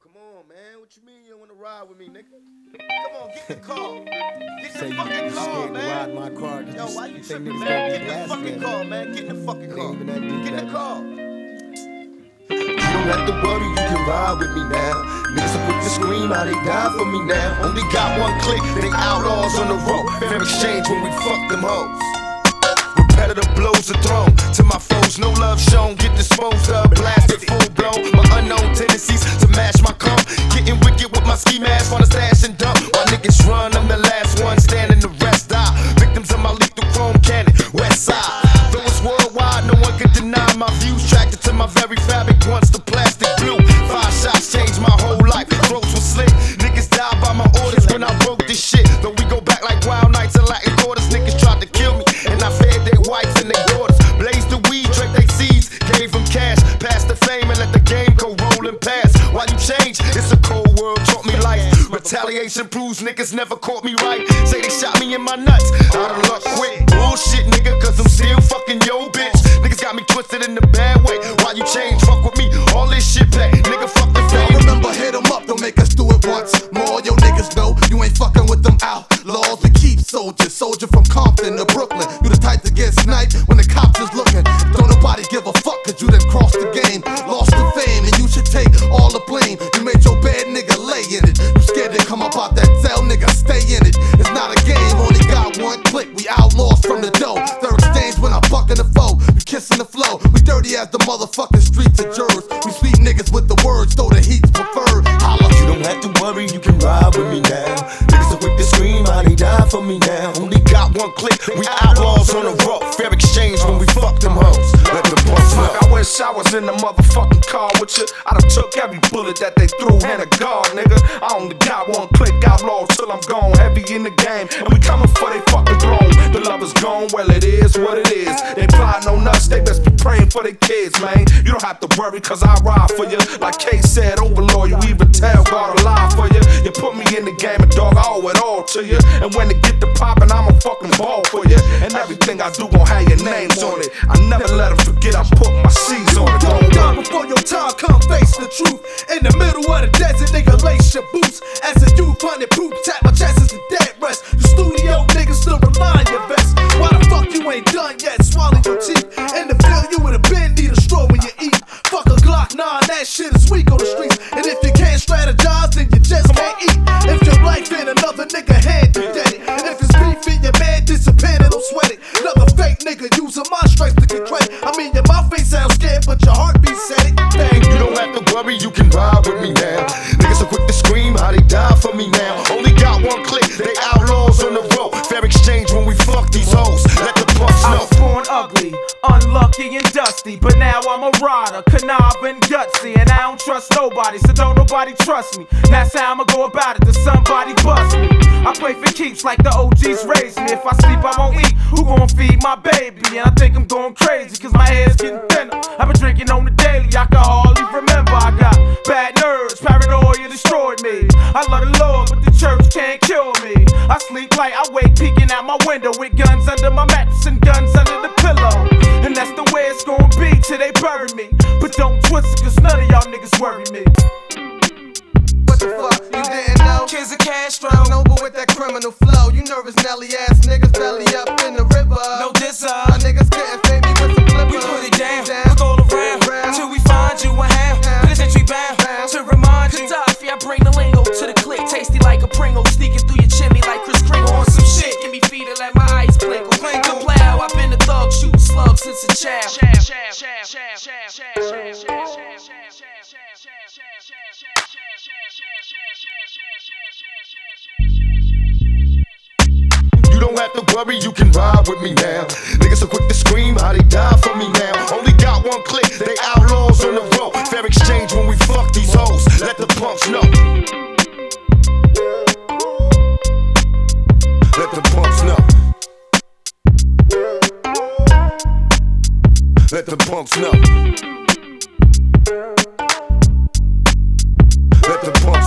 Come on, man. What you mean you don't want to ride with me, nigga? Come on, get in the car. Get in the fucking car, man. Ride my car. Yo, why you tripping, man? Get in the fucking car, man. Get in the fucking car. Get in the car. You don't have to worry, you can ride with me now. Niggas are quick to scream how they die for me now. Only got one click, they outlaws on the road. Fair exchange when we fuck them hoes. Repetitive blows are thrown to my foes, no love shown. Get disposed of, blasted full blown. My unknown tendencies to mash my comb. Getting wicked with my ski mask on a stash and dump. While niggas run, I'm the last one standing, the rest die. Victims of my lethal chrome cannon, west side. Though it's worldwide, no one can deny my views. Tracked to my very fabric once the plastic blue. 5 shots changed my whole life. Throats were slit. Niggas died by my orders when I broke this shit. Though we go back like wild nights and Latin quarters. Niggas tried to kill me and I fed their wives and their daughters. Blazed the weed, drank their seeds, gave them cash. Passed the fame and let the game go rolling past. Why you change? It's a cold world, taught me life. Retaliation proves niggas never caught me right. Say they shot me in my nuts. Out of luck quick. Bullshit, nigga, cause I'm still fucking yo bitch. Niggas got me twisted in the bad way. Why you change? Fuck with me. All this shit back. Nigga, fuck the fame. Remember, hit them up, don't make us do it once more. Yo niggas know you ain't fucking with them outlaws. We keep soldiers, soldier from Compton to Brooklyn. You the type to get sniped when the cops is looking. Don't nobody give a fuck cause you done crossed the game. Lost the fame and you should take all the blame. You made your bed, nigga, lay in it. You scared to come up out that cell, nigga, stay in it. It's not a game, only got one click. We outlaws from the dough. Third exchange when I'm bucking the foe. We kissing the flow. We dirty as the motherfucking streets of jurors. We sweet niggas with the words, though the heat's preferred. Holla. You don't have to worry, you can ride with me now. Niggas are quick to scream how they die for me now. Only got one click, we outlaws on the road. Fair exchange when we fuck them hoes. Let the boss know. I wish I was in the motherfucking car with you. I done took every bullet that they threw in a guard, nigga. I only got one click, outlaw till I'm gone. Heavy in the game, and we coming for they fucking throne. The love is gone, well it is what it is. They plotting on us, they best be praying for their kids, man. You don't have to worry, cause I ride for you. Like K said, overlord, you even tell God a lie for you. You put me in the game, and dog, I owe it all to you. And when it get to poppin', I'm a fucking ball for you. And everything I do gon' have your names on it. I never let them forget I put my C's on it. Don't die before your time, come face the truth. In the middle of the desert, nigga, lace your boots. As a youth, 100 proof, tap my chest as a dead rest. You studio niggas still rely on your vest. Why the fuck you ain't done yet? Swallow your teeth. In the field, you would've been need a straw when you eat. Fuck a Glock 9, that shit is weak on the streets. And if you can't strategize, then you just can't eat. If your life in another nigga hand, you dead it. If it's beef in your man, disappear, don't sweat it. Another fake nigga using my strength to get credit. I mean, your mouth ain't sound scared, but your heartbeat said it. Bang. You don't have to worry, you can ride with me now. Niggas are quick to scream how they die for me now. Only got one click, they outlaws on the road. Fair exchange when we fuck these hoes. Let the punks I know. was born ugly, unlucky and dusty, but now I'm a rider, conniving, gutsy, and I don't trust nobody, so don't nobody trust me. That's how I'ma go about it, till somebody bust me. I play for keeps like the OGs raised me. If I sleep, I won't eat. Who gon' feed my baby? And I think I'm going crazy, cause my hair's getting thinner. I've been drinking on the daily, I can hardly remember. I got bad nerves, paranoia destroyed me. I love the Lord, but the church can't cure me. I sleep light, I wake peeking out my window with guns under my mattress and guns under the pillow. And that's the way it's gonna be till they bury me. But don't twist it, cause none of y'all niggas worry me. What the fuck, you didn't know? Kids of Castro, Noble with that criminal flow. You nervous Nelly ass niggas belly up in the river. no disser. My niggas couldn't fade me with some flippers. We put it down, we go around till we find you a ham. Penitentiary bound to remind you. Gaddafi, I bring the lingo to the click, tasty like a Pringle, sneaking through your chimney like Chris Kringle on some shit. Give me feeder like my ice plinkle. Plinkle plow, I've been a thug, shooting slugs since a child. You don't have to worry, you can ride with me now. Niggas are quick to scream how they die for me now. Only got one click, they outlaws on the road. Fair exchange when we fuck these hoes. Let the punks know. Let the punks know. Let the punks know. Let the punks